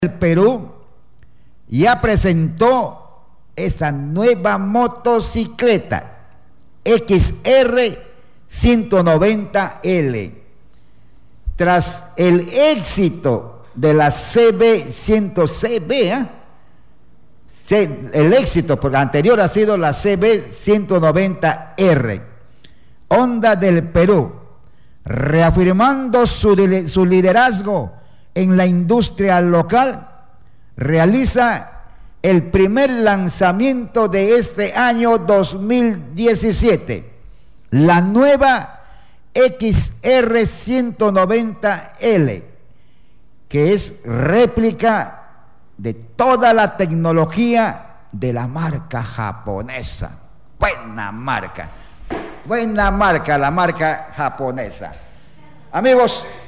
El Perú ya presentó esa nueva motocicleta XR 190L. Tras el éxito de la CB100CB, el éxito, porque anterior ha sido la CB190R, Honda del Perú, reafirmando su liderazgo en la industria local, realiza el primer lanzamiento de este año 2017, la nueva XR 190L, que es réplica de toda la tecnología de la marca japonesa. Buena marca, la marca japonesa. Amigos,